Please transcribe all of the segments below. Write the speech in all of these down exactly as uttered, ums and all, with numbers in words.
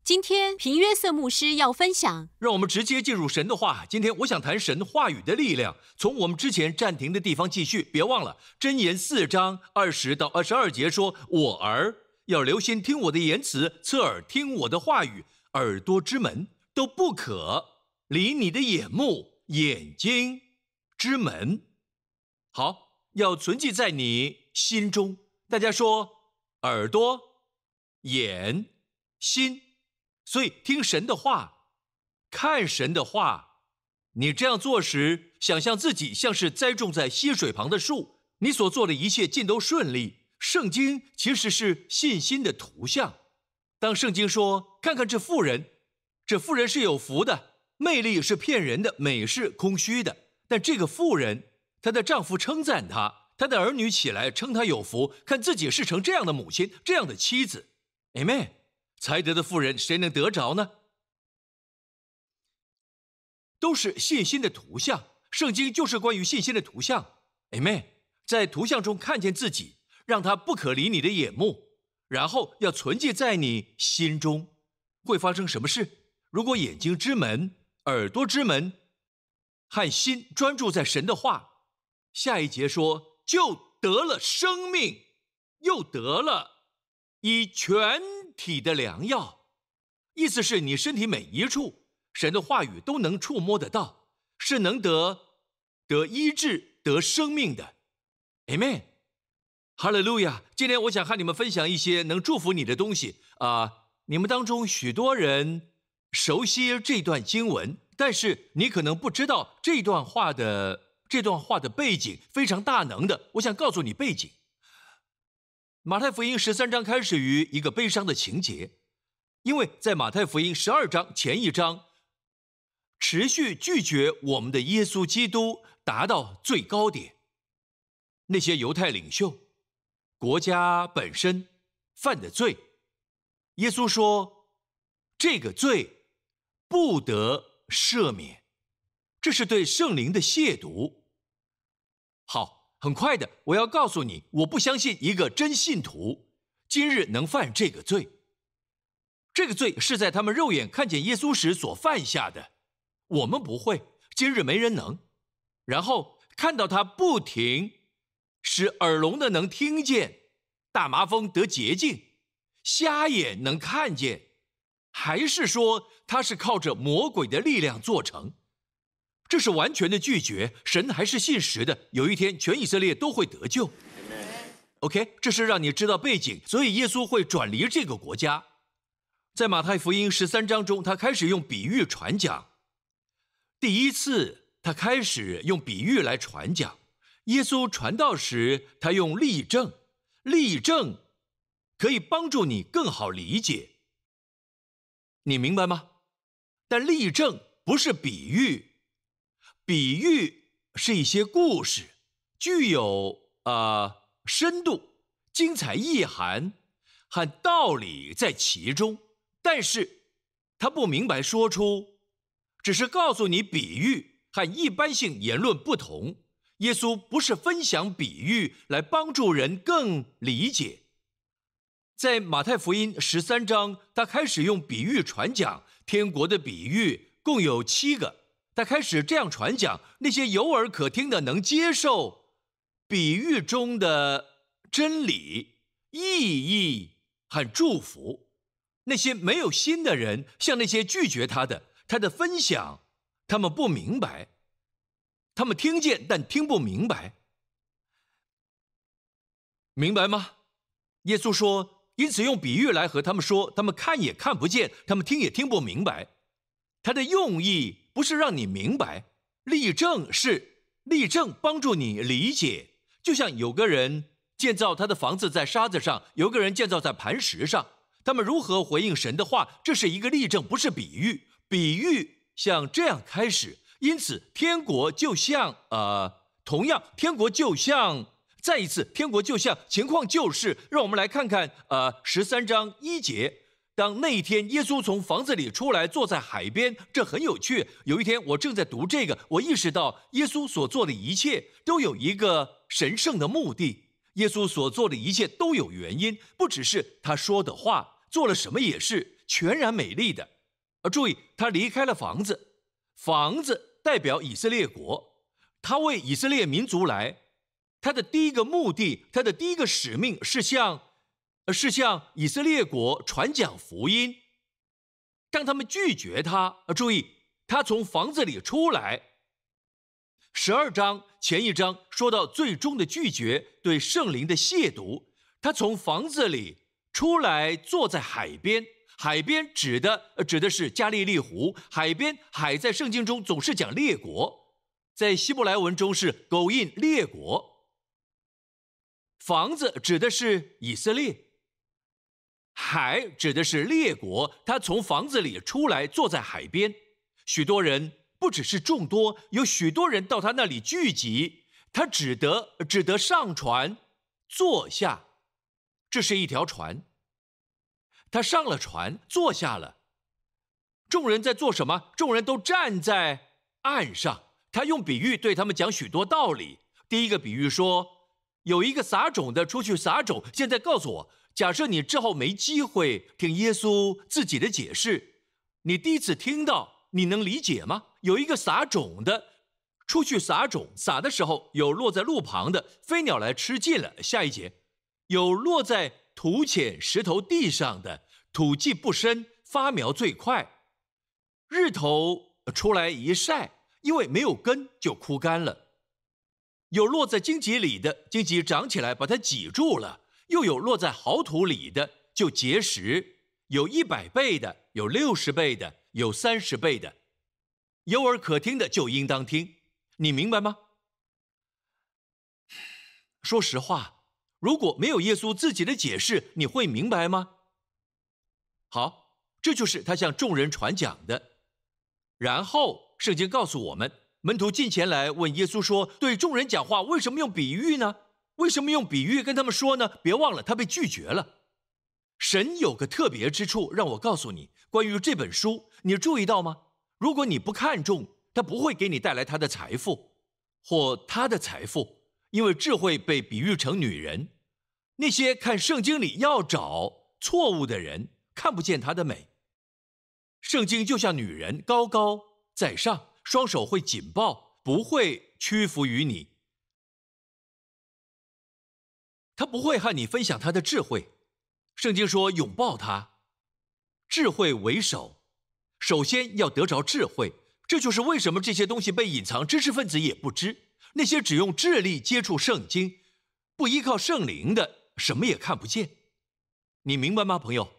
今天平约瑟牧师要分享， 让我们直接进入神的话。今天我想谈神话语的力量，从我们之前暂停的地方继续。别忘了箴言四章二十到二十二节说：“我儿要留心听我的言辞，侧耳听我的话语，耳朵之门都不可离你的眼目，眼睛之门。”好，要存记在你心中。大家说耳朵、眼、心。所以听神的话，看神的话，你这样做时，想象自己像是栽种在溪水旁的树，你所做的一切尽都顺利。圣经其实是信心的图像。当圣经说看看这妇人，这妇人是有福的，魅力是骗人的，美是空虚的。但这个妇人，她的丈夫称赞她，她的儿女起来称她有福，看自己是成这样的母亲，这样的妻子。 Amen。才德的妇人，谁能得着呢？都是信心的图像，圣经就是关于信心的图像。Amen。在图像中看见自己，让它不可离你的眼目，然后要存记在你心中。会发生什么事？如果眼睛之门、耳朵之门和心专注在神的话，下一节说，就得了生命，又得了以全体的良药。意思是你身体每一处，神的话语都能触摸得到，是能得得医治、得生命的。 Amen。 哈利路亚。今天我想和你们分享一些能祝福你的东西啊、呃！你们当中许多人熟悉这段经文，但是你可能不知道这段话的这段话的背景非常大能的。我想告诉你背景。马太福音十三章开始于一个悲伤的情节，因为在马太福音十二章前一章，持续拒绝我们的耶稣基督达到最高点。那些犹太领袖，国家本身犯的罪，耶稣说这个罪不得赦免，这是对圣灵的亵渎。好，很快的，我要告诉你，我不相信一个真信徒今日能犯这个罪。这个罪是在他们肉眼看见耶稣时所犯下的，我们不会，今日没人能。然后看到他不停使耳聋的能听见，大麻风得洁净，瞎眼能看见，还是说他是靠着魔鬼的力量做成？这是完全的拒绝。神还是信实的，有一天全以色列都会得救。 OK， 这是让你知道背景。所以耶稣会转离这个国家。在马太福音十三章中，他开始用比喻传讲。第一次他开始用比喻来传讲。耶稣传道时，他用例证，例证可以帮助你更好理解，你明白吗？但例证不是比喻，比喻是一些故事，具有呃深度、精彩意涵和道理在其中，但是他不明白说出，只是告诉你比喻和一般性言论不同。耶稣不是分享比喻来帮助人更理解。在马太福音十三章，他开始用比喻传讲天国的比喻，共有七个。他开始这样传讲，那些有耳可听的能接受比喻中的真理、意义和祝福。那些没有心的人，像那些拒绝他的，他的分享，他们不明白。他们听见，但听不明白，明白吗？耶稣说，因此用比喻来和他们说，他们看也看不见，他们听也听不明白。他的用意不是让你明白，例证是例证帮助你理解。就像有个人建造他的房子在沙子上，有个人建造在磐石上，他们如何回应神的话，这是一个例证，不是比喻。比喻像这样开始。因此天国就像呃，同样天国就像再一次天国就像情况就是让我们来看看呃十三章一节。当那一天耶稣从房子里出来，坐在海边，这很有趣。有一天我正在读这个，我意识到耶稣所做的一切都有一个神圣的目的，耶稣所做的一切都有原因，不只是他说的话，做了什么也是。 全然美丽的。而注意，他离开了房子，房子代表以色列国，他为以色列民族来。他的第一个目的，他的第一个使命是向，是向以色列国传讲福音。当他们拒绝他，注意，他从房子里出来。十二章前一章说到最终的拒绝，对圣灵的亵渎。他从房子里出来，坐在海边。海边指的指的是加利利湖。海边，海在圣经中总是讲列国，在希伯来文中是勾印列国。房子指的是以色列，海指的是列国。他从房子里出来，坐在海边。许多人，不只是众多，有许多人到他那里聚集。他只得只得上船，坐下。这是一条船。他上了船，坐下了。众人在做什么？众人都站在岸上。他用比喻对他们讲许多道理。第一个比喻说，有一个撒种的出去撒种。现在告诉我，假设你之后没机会听耶稣自己的解释，你第一次听到，你能理解吗？有一个撒种的出去撒种，撒的时候有落在路旁的，飞鸟来吃尽了。下一节，有落在土浅石头地上的，土气不深，发苗最快。日头出来一晒，因为没有根就枯干了。有落在荆棘里的，荆棘长起来把它挤住了。又有落在好土里的，就结实。有一百倍的，有六十倍的，有三十倍的。有耳可听的就应当听。你明白吗？说实话，如果没有耶稣自己的解释，你会明白吗？好，这就是他向众人传讲的。然后圣经告诉我们，门徒近前来问耶稣说，对众人讲话为什么用比喻呢？为什么用比喻跟他们说呢？别忘了，他被拒绝了。神有个特别之处，让我告诉你，关于这本书，你注意到吗？如果你不看重，他不会给你带来他的财富，或他的财富，因为智慧被比喻成女人。那些看圣经里要找错误的人，看不见她的美。圣经就像女人，高高在上，双手会紧抱，不会屈服于你。他不会和你分享他的智慧。圣经说拥抱他，智慧为首，首先要得着智慧。这就是为什么这些东西被隐藏，知识分子也不知。那些只用智力接触圣经，不依靠圣灵的，什么也看不见。你明白吗，朋友？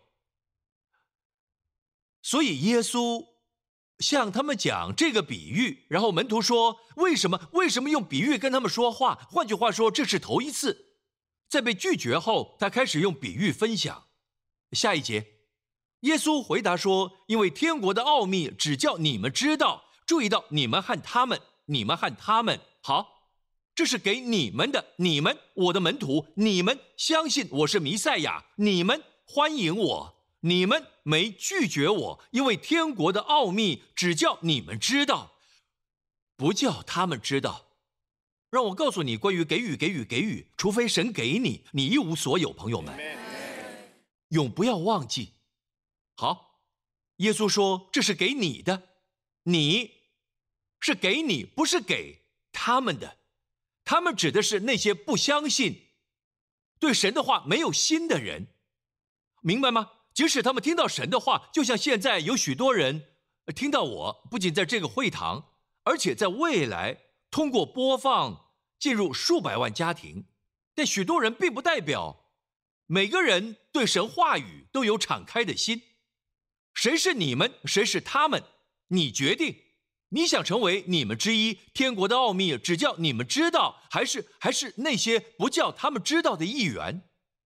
所以耶稣向他们讲这个比喻，然后门徒说，为什么为什么用比喻跟他们说话？换句话说，这是头一次。在被拒绝后，他开始用比喻分享。下一节，耶稣回答说，因为天国的奥秘只叫你们知道。注意到你们和他们，你们和他们。好，这是给你们的，你们，我的门徒，你们相信我是弥赛亚，你们欢迎我，你们没拒绝我，因为天国的奥秘只叫你们知道，不叫他们知道。让我告诉你，关于给予给予给予，除非神给你，你一无所有。朋友们，永不要忘记。好，耶稣说这是给你的，你是给你，不是给他们的。他们指的是那些不相信、对神的话没有心的人，明白吗？即使他们听到神的话，就像现在有许多人听到我，不仅在这个会堂，而且在未来通过播放进入数百万家庭。但许多人并不代表每个人对神话语都有敞开的心。谁是你们，谁是他们，你决定。你想成为你们之一，天国的奥秘只叫你们知道，还是还是那些不叫他们知道的一员？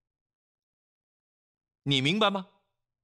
你明白吗？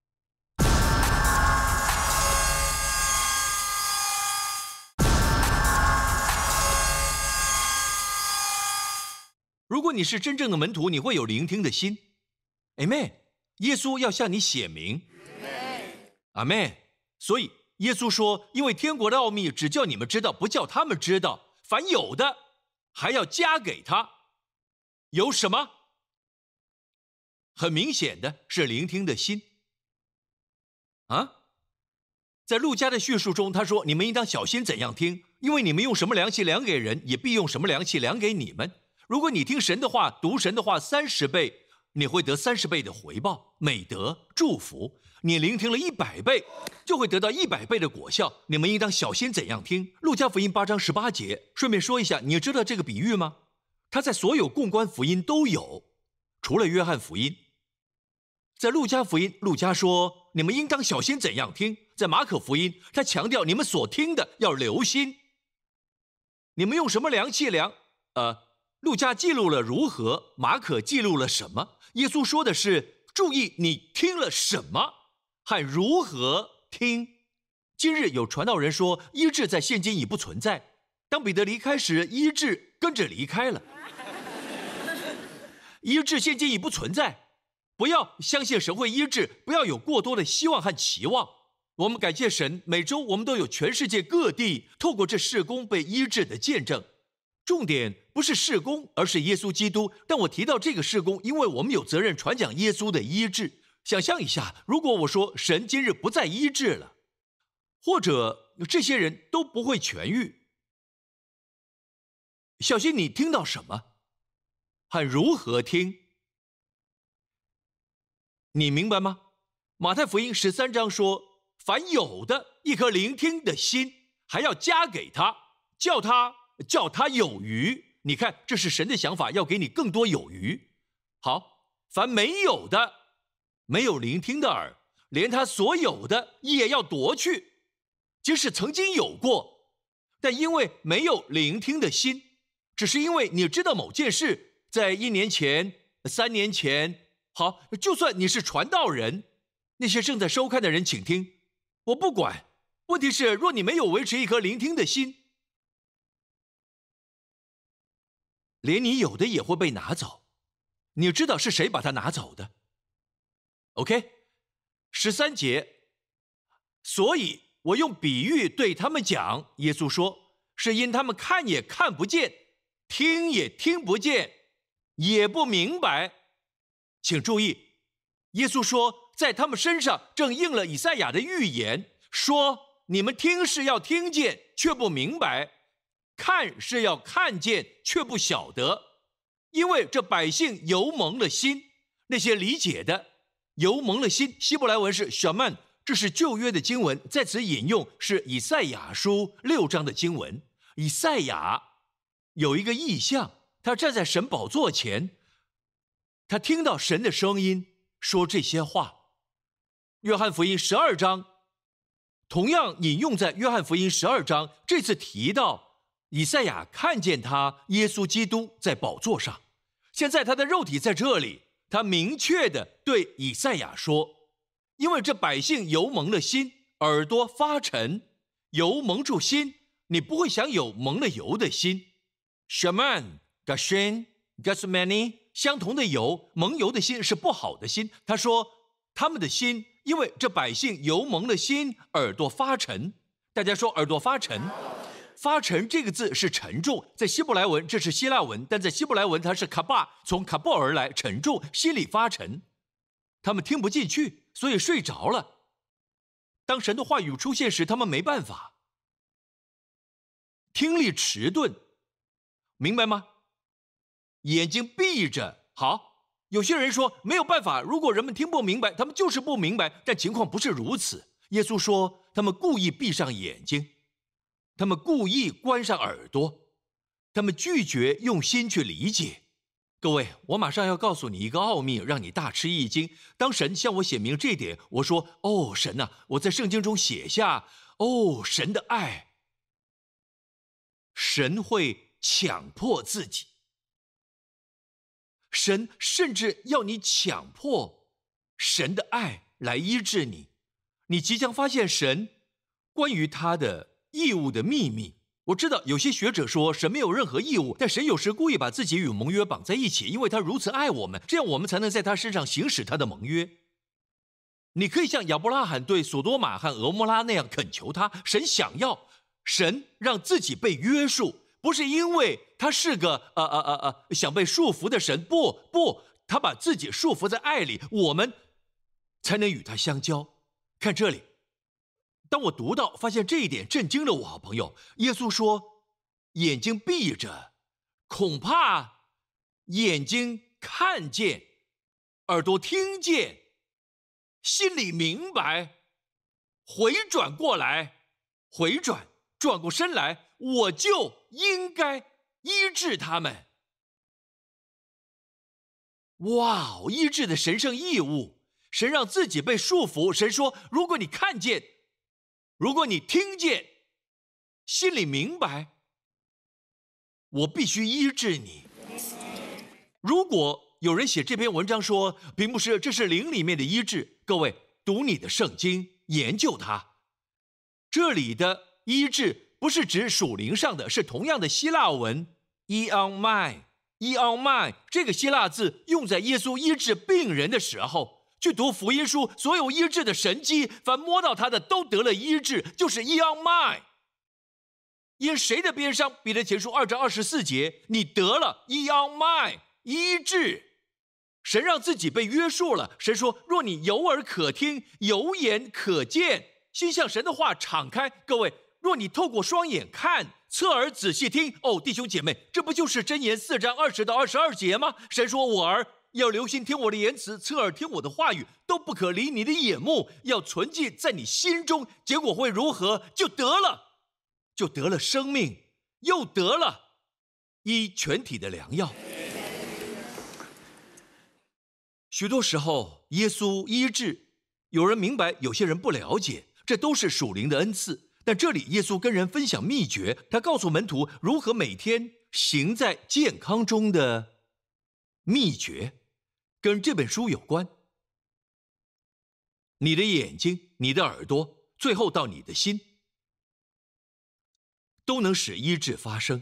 如果你是真正的门徒，你会有聆听的心。Amen。耶稣要向你显明。Amen。所以耶稣说，因为天国的奥秘只叫你们知道，不叫他们知道。凡有的还要加给他。有什么？很明显的是聆听的心。 啊？在路加的叙述中，他说：“你们应当小心怎样听，因为你们用什么量器量给人，也必用什么量器量给你们。如果你听神的话，读神的话三十倍，你会得三十倍的回报、美德、祝福；你聆听了一百倍，就会得到一百倍的果效。你们应当小心怎样听。”路加福音八章十八节。顺便说一下，你知道这个比喻吗？它在所有共观福音都有，除了约翰福音。在路加福音，路加说你们应当小心怎样听；在马可福音，他强调你们所听的要留心。你们用什么量器量？呃，路加记录了如何，马可记录了什么？耶稣说的是注意你听了什么和如何听。今日有传道人说医治在现今已不存在，当彼得离开时，医治跟着离开了。医治现今已不存在，不要相信神会医治，不要有过多的希望和期望。我们感谢神，每周我们都有全世界各地透过这事工被医治的见证。重点不是事工，而是耶稣基督。但我提到这个事工，因为我们有责任传讲耶稣的医治。想象一下，如果我说神今日不再医治了，或者这些人都不会痊愈，小心你听到什么和如何听，你明白吗？马太福音十三章说，凡有的一颗聆听的心，还要加给他，叫他叫他有余。你看，这是神的想法，要给你更多有余。好，凡没有的，没有聆听的耳，连他所有的也要夺去。即使曾经有过，但因为没有聆听的心，只是因为你知道某件事，在一年前、三年前，好，就算你是传道人，那些正在收看的人请听，我不管。问题是，若你没有维持一颗聆听的心，连你有的也会被拿走。你知道是谁把它拿走的 ？OK， 十三节，所以我用比喻对他们讲，耶稣说，是因他们看也看不见，听也听不见，也不明白。请注意，耶稣说，在他们身上正应了以赛亚的预言，说你们听是要听见，却不明白；看是要看见，却不晓得。因为这百姓油蒙了心，那些理解的油蒙了心，希伯来文是 shaman， 这是旧约的经文，在此引用是以赛亚书六章的经文。以赛亚有一个异象，他站在神宝座前，他听到神的声音说这些话。约翰福音十二章同样引用在约翰福音十二章，这次提到以赛亚看见他耶稣基督在宝座上，现在他的肉体在这里，他明确地对以赛亚说，因为这百姓油蒙了心，耳朵发沉，油蒙住心，你不会想有蒙了油的心。 Shaman Gashin Gasmani 相同的油，蒙油的心是不好的心。他说他们的心，因为这百姓油蒙了心，耳朵发沉。大家说耳朵发沉，发沉这个字是沉重，在希伯来文这是希腊文，但在希伯来文它是卡巴，从卡布而来，沉重，心里发沉。他们听不进去，所以睡着了。当神的话语出现时，他们没办法，听力迟钝，明白吗？眼睛闭着。好，有些人说没有办法，如果人们听不明白，他们就是不明白，但情况不是如此。耶稣说他们故意闭上眼睛，他们故意关上耳朵，他们拒绝用心去理解。各位，我马上要告诉你一个奥秘，让你大吃一惊。当神向我写明这点，我说哦神啊，我在圣经中写下哦神的爱。神会强迫自己，神甚至要你强迫神的爱来医治你。你即将发现神关于他的义务的秘密。我知道有些学者说神没有任何义务，但神有时故意把自己与盟约绑在一起，因为他如此爱我们，这样我们才能在他身上行使他的盟约。你可以像亚伯拉罕对索多玛和俄摩拉那样恳求他，神想要神让自己被约束，不是因为他是个呃呃呃呃想被束缚的神，不不，他把自己束缚在爱里，我们才能与他相交。 看这里，当我读到发现这一点，震惊了我，好朋友。耶稣说，眼睛闭着，恐怕眼睛看见，耳朵听见，心里明白，回转过来，回转，转过身来，我就应该医治他们。哇，医治的神圣义务，神让自己被束缚。神说，如果你看见，如果你听见，心里明白，我必须医治你。如果有人写这篇文章说，屏幕是这是灵里面的医治，各位读你的圣经，研究它。这里的医治不是指属灵上的，是同样的希腊文 eomai。eomai 这个希腊字用在耶稣医治病人的时候，去读福音书，所有医治的神迹，凡摸到他的都得了医治，就是 eomai。因谁的鞭伤？彼得前书二章二十四节，你得了 eomai 医治。神让自己被约束了。神说，若你有耳可听，有眼可见，心向神的话敞开。各位，若你透过双眼看，侧耳仔细听，哦，弟兄姐妹，这不就是箴言四章二十到二十二节吗？神说，我儿要留心听我的言辞，侧耳听我的话语，都不可离你的眼目，要存记在你心中。结果会如何？就得了，就得了生命，又得了医全体的良药。许多时候，耶稣医治，有人明白，有些人不了解，这都是属灵的恩赐。但这里耶稣跟人分享秘诀，他告诉门徒如何每天行在健康中的秘诀，跟这本书有关。你的眼睛，你的耳朵，最后到你的心，都能使医治发生。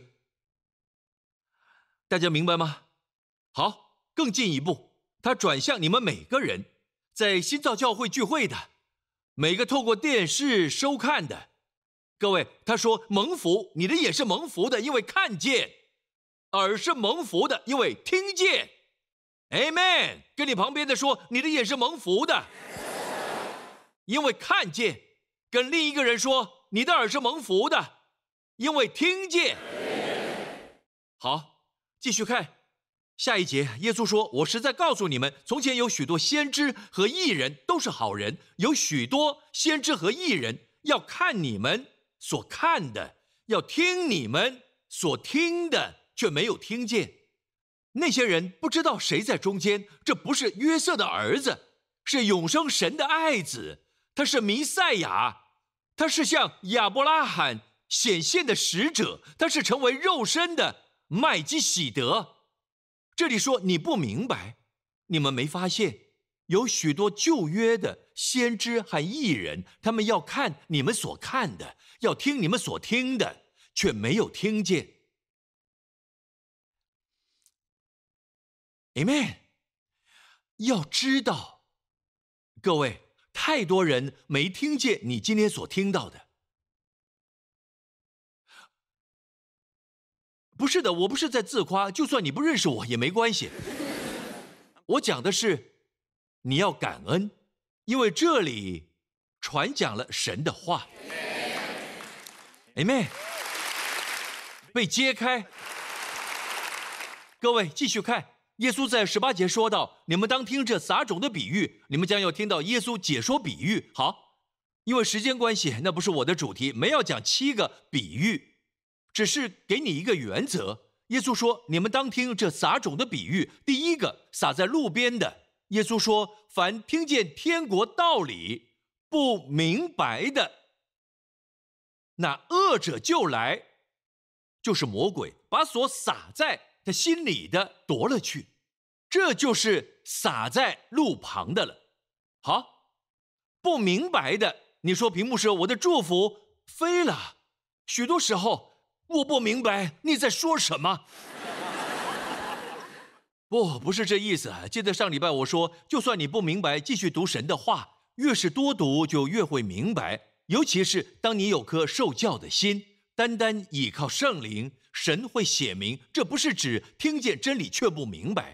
大家明白吗？好，更进一步，他转向你们每个人，在新造教会聚会的，每个透过电视收看的，各位，他说蒙福，你的眼是蒙福的，因为看见；耳是蒙福的，因为听见。Amen。跟你旁边的说，你的眼是蒙福的，因为看见。跟另一个人说，你的耳是蒙福的，因为听见。好，继续看下一节。耶稣说，我实在告诉你们，从前有许多先知和义人都是好人，有许多先知和义人要看你们所看的，要听你们所听的，却没有听见。那些人不知道谁在中间，这不是约瑟的儿子，是永生神的爱子，他是弥赛亚，他是向亚伯拉罕显现的使者，他是成为肉身的麦基喜德。这里说你不明白，你们没发现有许多旧约的先知和义人，他们要看你们所看的，要听你们所听的，却没有听见。Amen。 要知道，各位，太多人没听见你今天所听到的。不是的，我不是在自夸，就算你不认识我也没关系。我讲的是你要感恩，因为这里传讲了神的话。Amen。 被揭开。各位继续看，耶稣在十八节说到，你们当听这撒种的比喻，你们将要听到耶稣解说比喻。好，因为时间关系，那不是我的主题，没要讲七个比喻，只是给你一个原则。耶稣说，你们当听这撒种的比喻。第一个，撒在路边的，耶稣说，凡听见天国道理不明白的，那恶者就来，就是魔鬼，把所撒在他心里的夺了去，这就是撒在路旁的了。好，不明白的，你说屏幕是我的祝福飞了，许多时候我不明白你在说什么。不，不是这意思。记得上礼拜我说，就算你不明白，继续读神的话，越是多读就越会明白。尤其是当你有颗受教的心，单单倚靠圣灵，神会显明，这不是指听见真理却不明白。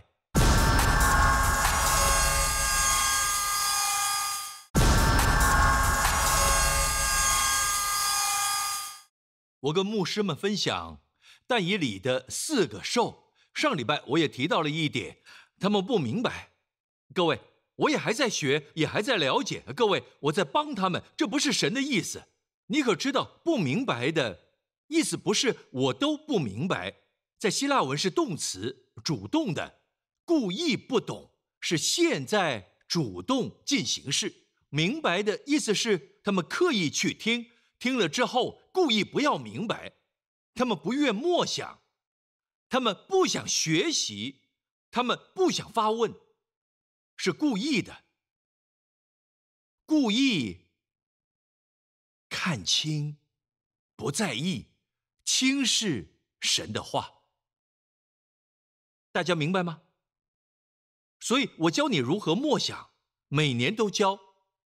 我跟牧师们分享但以理的四个兽，上礼拜我也提到了一点，他们不明白。各位，我也还在学，也还在了解。各位，我在帮他们，这不是神的意思。你可知道，不明白的意思不是我都不明白，在希腊文是动词，主动的，故意不懂是现在主动进行式。明白的意思是他们刻意去听，听了之后故意不要明白，他们不愿默想，他们不想学习，他们不想发问，是故意的，故意看清，不在意，轻视神的话。大家明白吗？所以我教你如何默想，每年都教，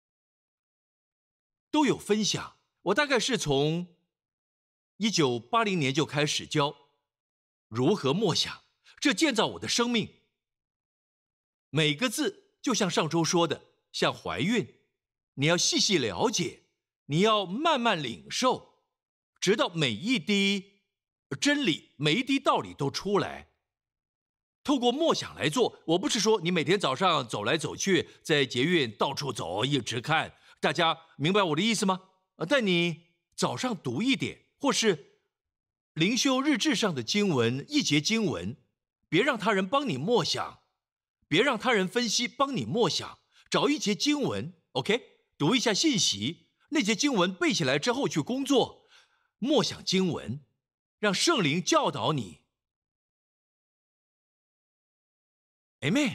都有分享。我大概是从一九八零年就开始教如何默想，这建造我的生命。每个字就像上周说的，像怀孕，你要细细了解，你要慢慢领受，直到每一滴真理，每一滴道理都出来。透过默想来做，我不是说你每天早上走来走去，在捷运到处走，一直看。大家明白我的意思吗？但你早上读一点，或是灵修日志上的经文，一节经文，别让他人帮你默想，别让他人分析，帮你默想，找一节经文 ，OK， 读一下信息，那节经文背起来之后去工作，默想经文，让圣灵教导你。Amen。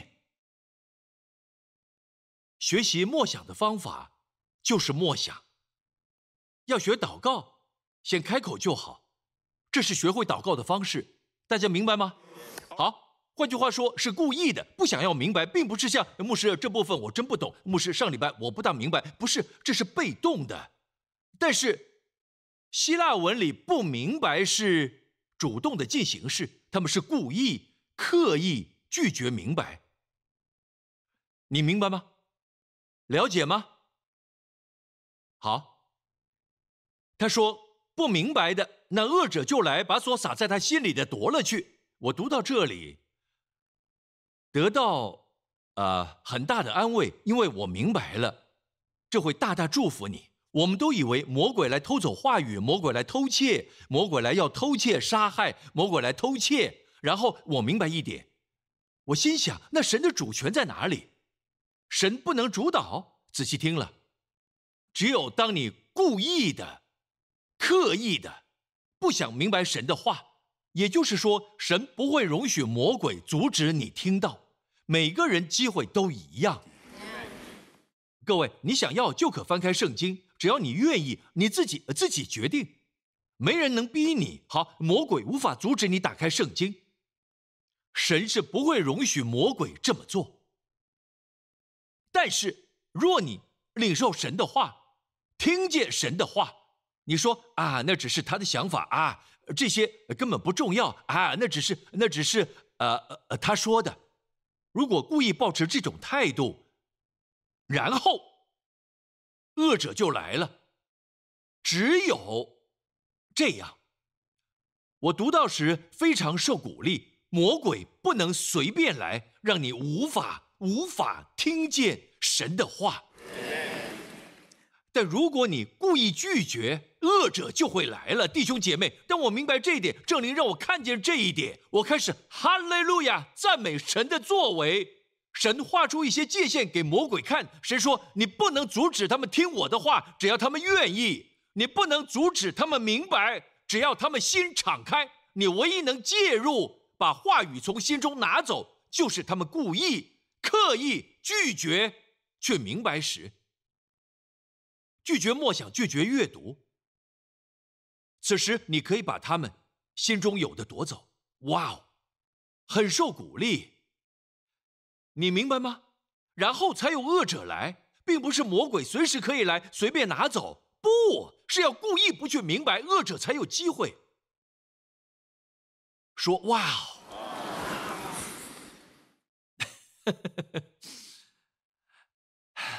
学习默想的方法就是默想。要学祷告，先开口就好，这是学会祷告的方式，大家明白吗？好，换句话说，是故意的，不想要明白，并不是像牧师这部分我真不懂，牧师上礼拜我不大明白，不是，这是被动的。但是希腊文里不明白是主动的进行式，他们是故意、刻意拒绝明白。你明白吗？了解吗？好。他说不明白的，那恶者就来，把所撒在他心里的夺了去。我读到这里，得到呃很大的安慰，因为我明白了，这会大大祝福你。我们都以为魔鬼来偷走话语，魔鬼来偷窃，魔鬼来要偷窃杀害，魔鬼来偷窃。然后我明白一点，我心想，那神的主权在哪里？神不能主导。仔细听了，只有当你故意的、刻意的不想明白神的话，也就是说，神不会容许魔鬼阻止你听到。每个人机会都一样。各位，你想要就可翻开圣经，只要你愿意，你自己自己决定，没人能逼你。好，魔鬼无法阻止你打开圣经，神是不会容许魔鬼这么做。但是若你领受神的话，听见神的话，你说啊，那只是他的想法啊，这些根本不重要啊，那只是那只是呃呃他说的。如果故意抱持这种态度，然后恶者就来了。只有这样，我读到时非常受鼓励，魔鬼不能随便来，让你无法无法听见神的话。但如果你故意拒绝，恶者就会来了。弟兄姐妹，当我明白这一点，圣灵让我看见这一点，我开始哈利路亚赞美神的作为。神画出一些界限给魔鬼看，神说你不能阻止他们听我的话，只要他们愿意；你不能阻止他们明白，只要他们心敞开。你唯一能介入，把话语从心中拿走，就是他们故意、刻意拒绝去明白时。拒绝默想，拒绝阅读。此时你可以把他们心中有的夺走。哇哦，很受鼓励。你明白吗？然后才有恶者来，并不是魔鬼随时可以来随便拿走，不是要故意不去明白，恶者才有机会说哇哦。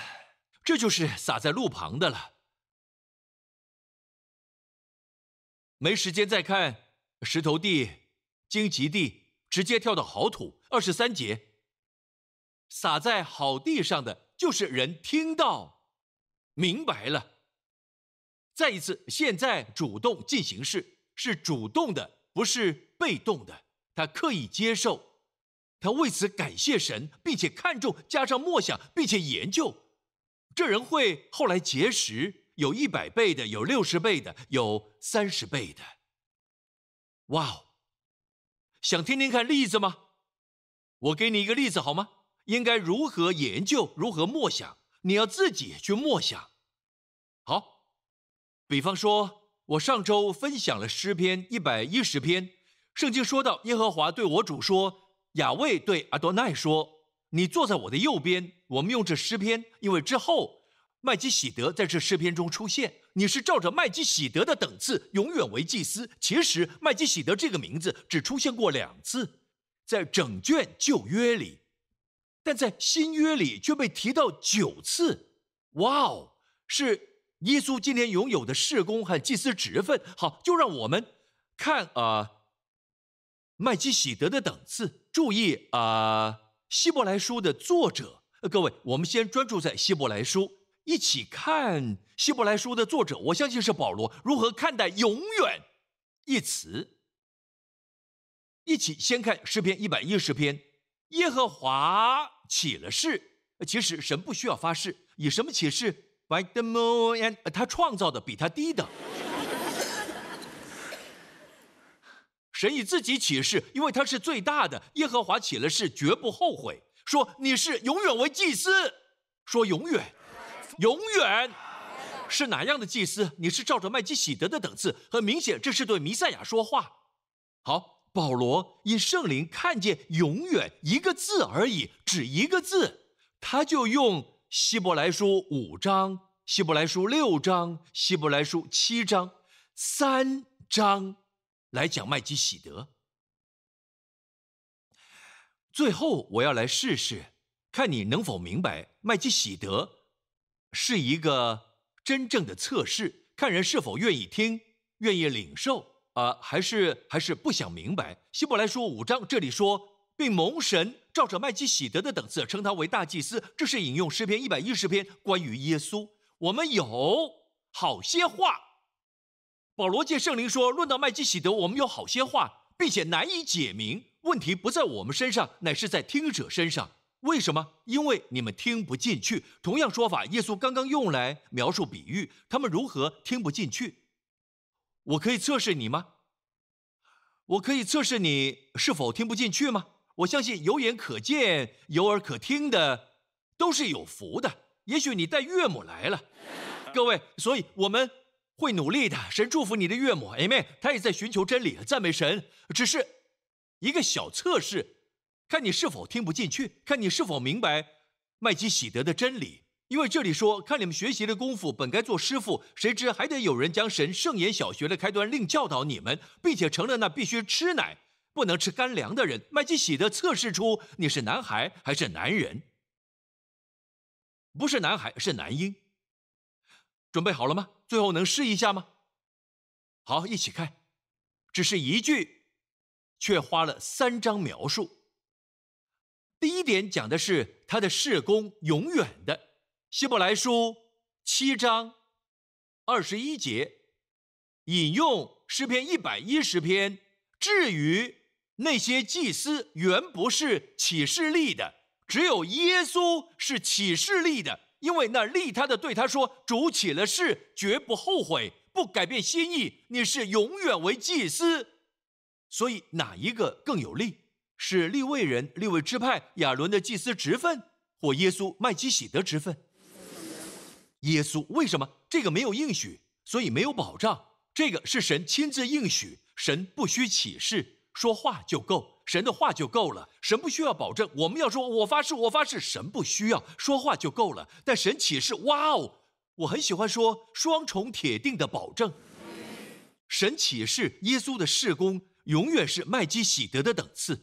这就是撒在路旁的了。 没时间再看石头地、荆棘地，直接跳到好土。二十三节，撒在好地上的，就是人听到明白了。再一次，现在主动进行式是主动的，不是被动的。他刻意接受，他为此感谢神，并且看重，加上默想，并且研究。这人会后来结识，有一百倍的，有六十倍的，有三十倍的。哇哦！想听听看例子吗？我给你一个例子好吗？应该如何研究，如何默想？你要自己去默想。好，比方说，我上周分享了诗篇一百一十篇，圣经说到耶和华对我主说，雅卫对阿多奈说，你坐在我的右边。我们用这诗篇，因为之后麦基喜德在这诗篇中出现，你是照着麦基喜德的等次永远为祭司。其实麦基喜德这个名字只出现过两次，在整卷旧约里，但在新约里却被提到九次。哇哦，是耶稣今天拥有的事工和祭司职分。好，就让我们看啊、呃，麦基喜德的等次。注意啊、呃，希伯来书的作者，呃、各位，我们先专注在希伯来书，一起看希伯来书的作者，我相信是保罗，如何看待永远一词。一起先看诗篇一百一十篇，耶和华起了誓。其实神不需要发誓，以什么起誓？ By the moon and 他创造的比他低的。神以自己起誓，因为他是最大的。耶和华起了誓，绝不后悔，说你是永远为祭司。说永远，永远是哪样的祭司？你是照着麦基喜德的等次，很明显这是对弥赛亚说话。好，保罗因圣灵看见永远一个字而已，只一个字，他就用希伯来书五章、希伯来书六章、希伯来书七章三章来讲麦基喜德。最后我要来试试，看你能否明白麦基喜德是一个真正的测试，看人是否愿意听，愿意领受啊、呃，还是还是不想明白。希伯来书五章这里说，并蒙神照着麦基喜德的等次称他为大祭司，这是引用诗篇一百一十篇关于耶稣。我们有好些话，保罗借圣灵说，论到麦基喜德，我们有好些话，并且难以解明。问题不在我们身上，乃是在听者身上。为什么？因为你们听不进去。同样说法，耶稣刚刚用来描述比喻，他们如何听不进去？我可以测试你吗？我可以测试你是否听不进去吗？我相信有眼可见、有耳可听的都是有福的。也许你带岳母来了，各位，所以我们会努力的。神祝福你的岳母 Amen， 他也在寻求真理，赞美神。只是一个小测试，看你是否听不进去，看你是否明白麦基喜德的真理。因为这里说，看你们学习的功夫，本该做师傅，谁知还得有人将神圣言小学的开端另教导你们，并且成了那必须吃奶不能吃干粮的人。麦基喜德测试出你是男孩还是男人，不是男孩是男婴。准备好了吗？最后能试一下吗？好，一起看。只是一句，却花了三章描述。第一点讲的是他的事工永远的，希伯来书七章二十一节引用诗篇一百一十篇，至于那些祭司原不是起示立的，只有耶稣是起示立的，因为那立他的对他说，主起了誓，绝不后悔，不改变心意，你是永远为祭司。所以哪一个更有利？是利未人、利未支派亚伦的祭司职分，或耶稣麦基喜德职分？耶稣。为什么？这个没有应许，所以没有保障。这个是神亲自应许，神不需启示，说话就够，神的话就够了，神不需要保证。我们要说我发誓我发誓，神不需要，说话就够了。但神启示，哇哦，我很喜欢说双重铁定的保证。神启示耶稣的事工永远是麦基喜德的等次。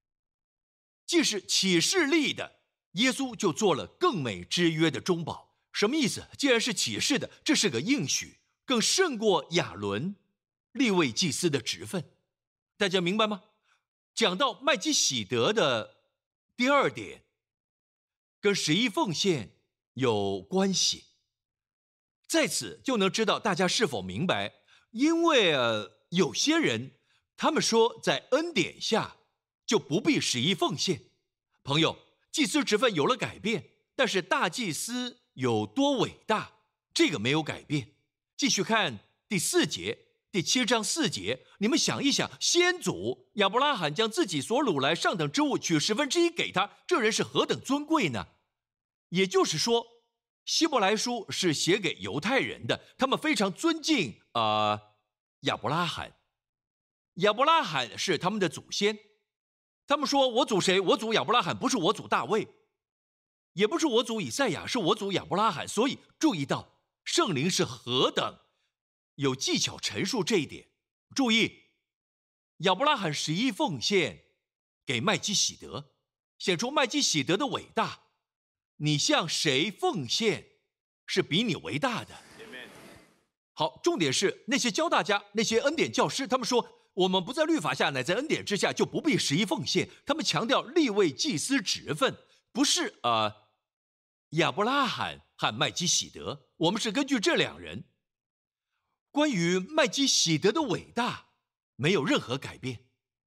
既是启示立的，耶稣就做了更美之约的中保。 什么意思？既然是启示的，这是个应许，更胜过亚伦、利未祭司的职分。大家明白吗？讲到麦基洗德的第二点，跟十一奉献有关系。在此就能知道大家是否明白，因为、呃、有些人他们说在恩典下就不必十一奉献。朋友，祭司职分有了改变，但是大祭司有多伟大，这个没有改变。继续看第四节，第七章四节，你们想一想，先祖亚伯拉罕将自己所掳来上等之物取十分之一给他，这人是何等尊贵呢？也就是说，希伯来书是写给犹太人的，他们非常尊敬呃亚伯拉罕。亚伯拉罕是他们的祖先，他们说我祖谁？我祖亚伯拉罕，不是我祖大卫，也不是我祖以赛亚，是我祖亚伯拉罕。所以注意到圣灵是何等有技巧陈述这一点。注意，亚伯拉罕十一奉献给麦基洗德，显出麦基洗德的伟大。你向谁奉献是比你为大的。好，重点是那些教大家那些恩典教师，他们说我们不在律法下，乃在恩典之下，就不必十一奉献。他们强调利未祭司职分，不是呃亚伯拉罕和麦基洗德。我们是根据这两人。关于麦基洗德的伟大没有任何改变。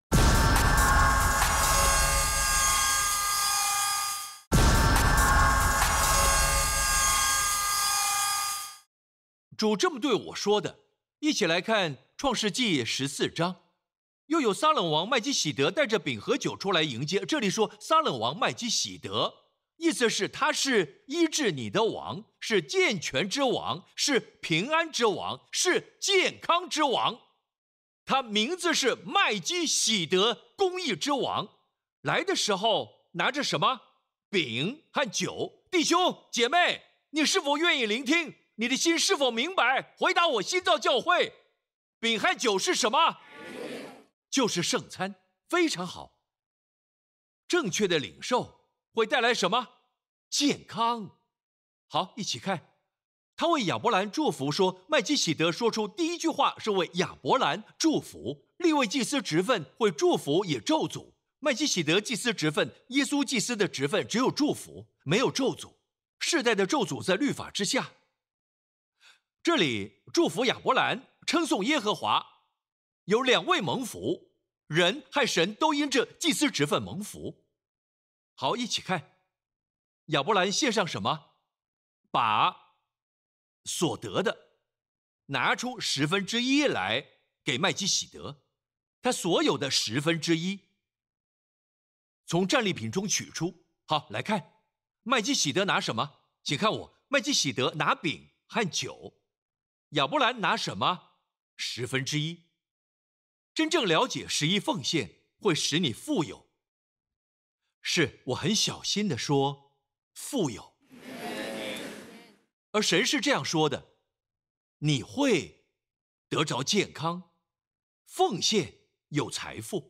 主这么对我说的。一起来看创世纪十四章。又有撒冷王麦基洗德带着饼和酒出来迎接。这里说撒冷王麦基洗德，意思是他是医治你的王，是健全之王，是平安之王，是健康之王。他名字是麦基洗德，公义之王。来的时候拿着什么？饼和酒。弟兄姐妹，你是否愿意聆听？你的心是否明白？回答我，新造教会，饼和酒是什么？就是圣餐。非常好。正确的领受会带来什么？健康。好，一起看。他为亚伯兰祝福说，麦基洗德说出第一句话是为亚伯兰祝福。利未祭司职分会祝福也咒诅，麦基洗德祭司职分，耶稣祭司的职分只有祝福，没有咒诅。世代的咒诅在律法之下。这里祝福亚伯兰，称颂耶和华，有两位蒙福，人和神都因这祭司职分蒙福。好，一起看。亚伯兰献上什么？把所得的拿出十分之一来给麦基洗德，他所有的十分之一从战利品中取出。好，来看麦基洗德拿什么？请看我，麦基洗德拿饼和酒。亚伯兰拿什么？十分之一。真正了解十一奉献会使你富有。是，我很小心地说富有。而神是这样说的，你会得着健康，奉献有财富。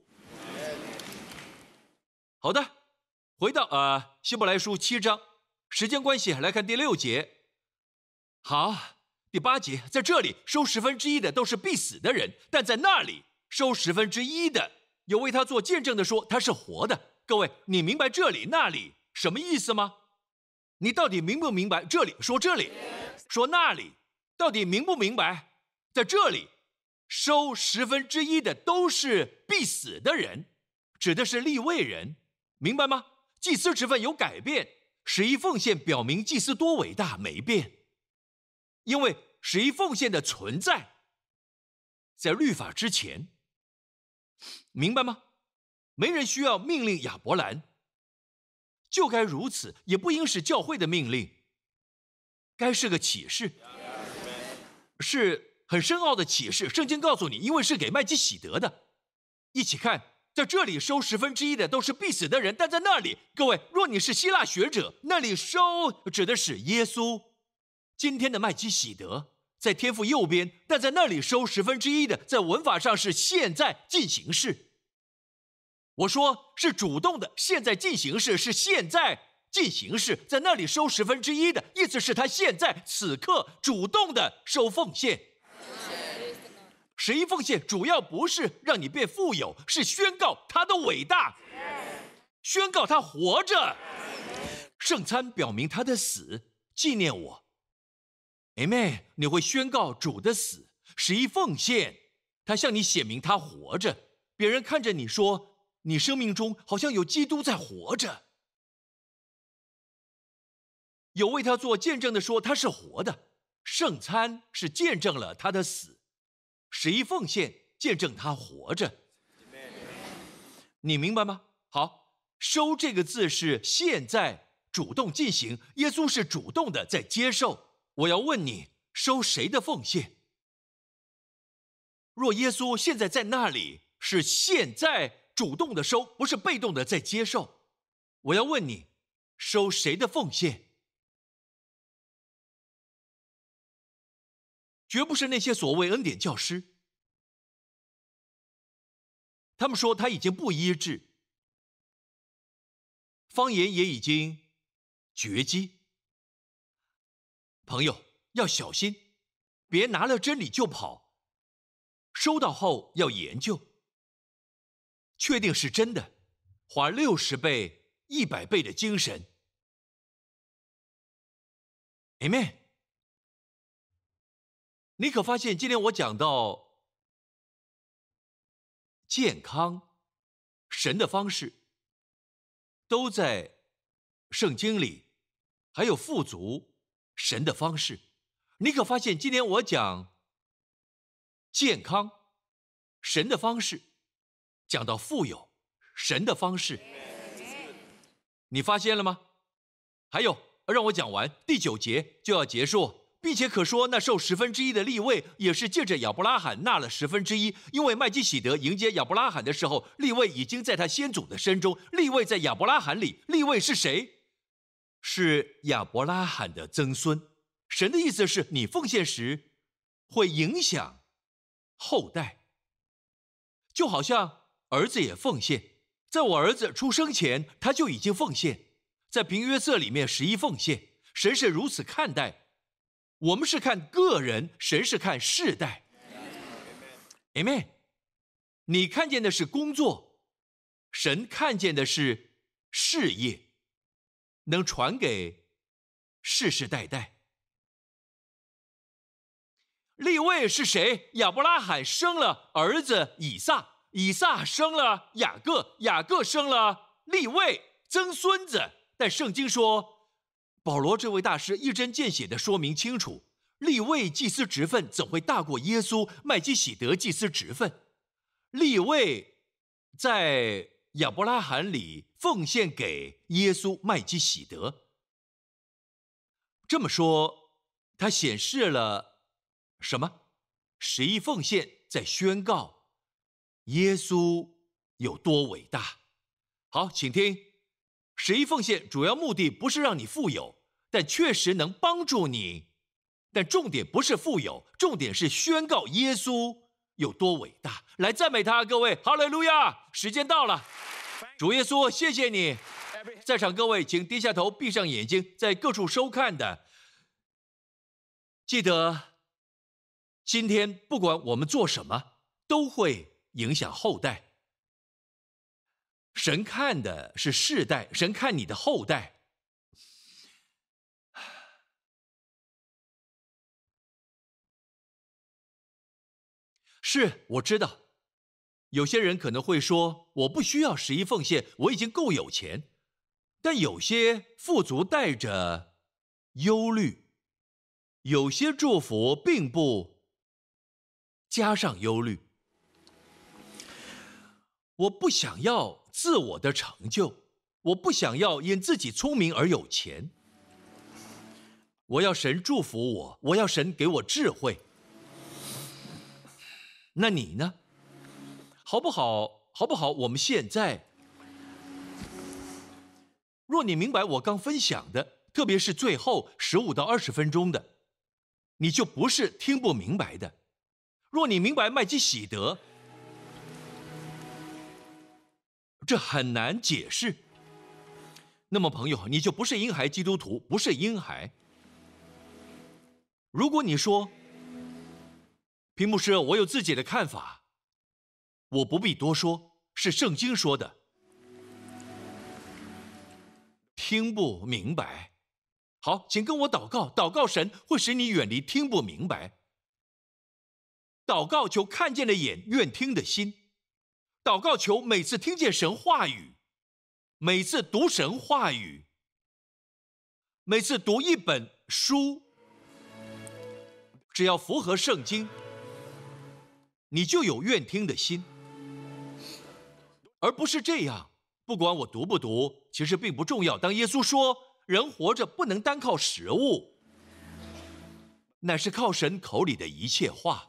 好的，回到呃希伯来书七章，时间关系来看第六节。好，第八节，在这里收十分之一的都是必死的人，但在那里收十分之一的有为他做见证的说他是活的。各位，你明白这里那里什么意思吗？你到底明不明白？这里说这里，说那里，到底明不明白？在这里收十分之一的都是必死的人，指的是利未人，明白吗？祭司职分有改变，十一奉献表明祭司多伟大没变。因为十一奉献的存在在律法之前，明白吗？没人需要命令亚伯兰，就该如此，也不应是教会的命令，该是个启示，是很深奥的启示。圣经告诉你，因为是给麦基洗德的。一起看，在这里收十分之一的都是必死的人，但在那里，各位，若你是希腊学者，那里收指的是耶稣。今天的麦基洗德在天父右边，但在那里收十分之一的，在文法上是现在进行式。我说是主动的，现在进行式是现在进行式，在那里收十分之一的意思是他现在此刻主动的收奉献。十一奉献主要不是让你变富有，是宣告他的伟大，宣告他活着。圣餐表明他的死，纪念我。Amen， 你会宣告主的死。十一奉献，他向你显明他活着，别人看着你说，你生命中好像有基督在活着。有为他做见证的说他是活的，圣餐是见证了他的死，十一奉献见证他活着。你明白吗？好，收这个字是现在主动进行，耶稣是主动的在接受。我要问你，收谁的奉献？若耶稣现在在那里，是现在主动的收，不是被动的在接受。我要问你，收谁的奉献？绝不是那些所谓恩典教师，他们说他已经不医治，方言也已经绝迹。朋友要小心，别拿了真理就跑，收到后要研究，确定是真的，花六十倍、一百倍的精神。Amen。你可发现今天我讲到健康，神的方式都在圣经里，还有富足神的方式。你可发现今天我讲健康，神的方式，讲到富有神的方式，你发现了吗？还有，让我讲完第九节就要结束。并且可说，那受十分之一的利未也是借着亚伯拉罕纳了十分之一，因为麦基洗德迎接亚伯拉罕的时候，利未已经在他先祖的身中。利未在亚伯拉罕里，利未是谁？是亚伯拉罕的曾孙。神的意思是你奉献时会影响后代，就好像儿子也奉献。在我儿子出生前，他就已经奉献。在平约瑟里面，十一奉献，神是如此看待。我们是看个人，神是看世代。 Amen。 你看见的是工作，神看见的是事业，能传给世世代代。利未是谁？亚伯拉罕生了儿子以撒，以撒生了雅各，雅各生了利未，曾孙子。但圣经说，保罗这位大师一针见血地说明清楚，利未祭司职分怎会大过耶稣麦基洗德祭司职分？利未在亚伯拉罕里奉献给耶稣麦基洗德。这么说，他显示了什么？十一奉献在宣告耶稣有多伟大。好，请听，十一奉献主要目的不是让你富有，但确实能帮助你。但重点不是富有，重点是宣告耶稣有多伟大。来赞美他，各位，哈利路亚！时间到了，主耶稣，谢谢你。在场各位，请低下头，闭上眼睛，在各处收看的，记得今天不管我们做什么，都会影响后代。神看的是世代，神看你的后代。是，我知道，有些人可能会说，我不需要十一奉献，我已经够有钱。但有些富足带着忧虑，有些祝福并不加上忧虑。我不想要自我的成就，我不想要因自己聪明而有钱。我要神祝福我，我要神给我智慧。那你呢？好不好？好不好？我们现在，若你明白我刚分享的，特别是最后十五到二十分钟的，你就不是听不明白的。若你明白麦基洗德，这很难解释。 那么朋友，你就不是婴孩基督徒，不是婴孩。如果你说，平牧师，我有自己的看法，我不必多说，是圣经说的。听不明白，好，请跟我祷告，祷告神会使你远离听不明白。祷告求看见的眼，愿听的心。祷告求每次听见神话语，每次读神话语，每次读一本书，只要符合圣经，你就有愿听的心。而不是这样，不管我读不读，其实并不重要。当耶稣说人活着不能单靠食物，乃是靠神口里的一切话。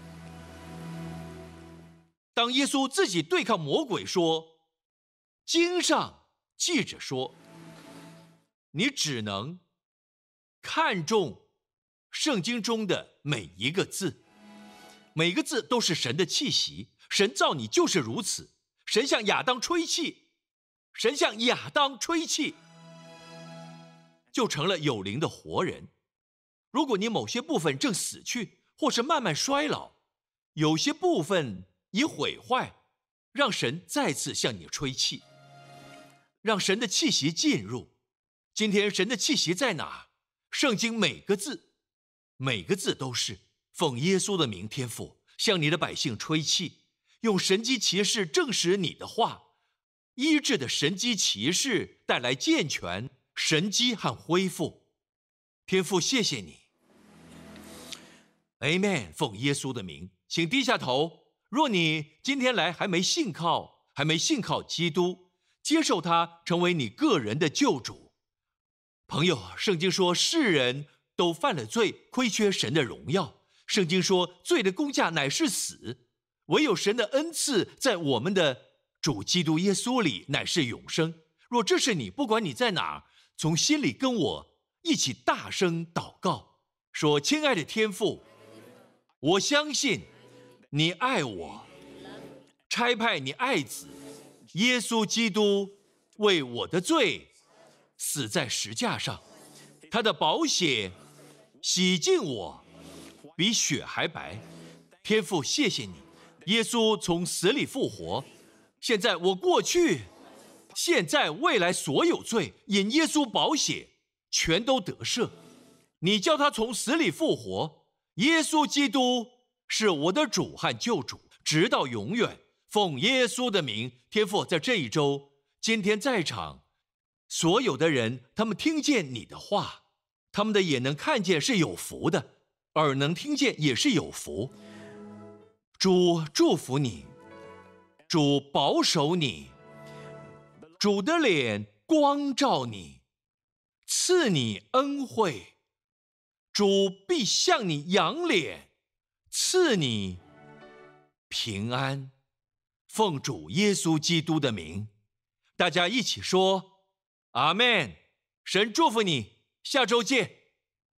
当耶稣自己对抗魔鬼说，经上记着说，你只能看重圣经中的每一个字，每个字都是神的气息，神造你就是如此。神向亚当吹气，神向亚当吹气，就成了有灵的活人。如果你某些部分正死去，或是慢慢衰老，有些部分已毁坏，让神再次向你吹气，让神的气息进入。今天神的气息在哪？圣经每个字，每个字都是奉耶稣的名，天父向你的百姓吹气，用神迹奇事证实你的话，医治的神迹奇事带来健全、神迹和恢复。天父，谢谢你。Amen。奉耶稣的名，请低下头。若你今天来还没信靠，还没信靠基督，接受他成为你个人的救主。朋友，圣经说世人都犯了罪，亏缺神的荣耀。圣经说罪的工价乃是死，唯有神的恩赐在我们的主基督耶稣里乃是永生。若这是你，不管你在哪，从心里跟我一起大声祷告，说：亲爱的天父，我相信你爱我，差派你爱子耶稣基督为我的罪死在十架上，他的宝血洗净我，比雪还白。天父，谢谢你，耶稣从死里复活，现在我过去、现在、未来所有罪，因耶稣宝血全都得赦。你叫他从死里复活，耶稣基督是我的主和救主，直到永远。奉耶稣的名，天父，在这一周，今天在场所有的人，他们听见你的话，他们的眼能看见是有福的，耳能听见也是有福。主祝福你，主保守你，主的脸光照你，赐你恩惠。主必向你扬脸，赐你平安。奉主耶稣基督的名，大家一起说阿们。神祝福你，下周见。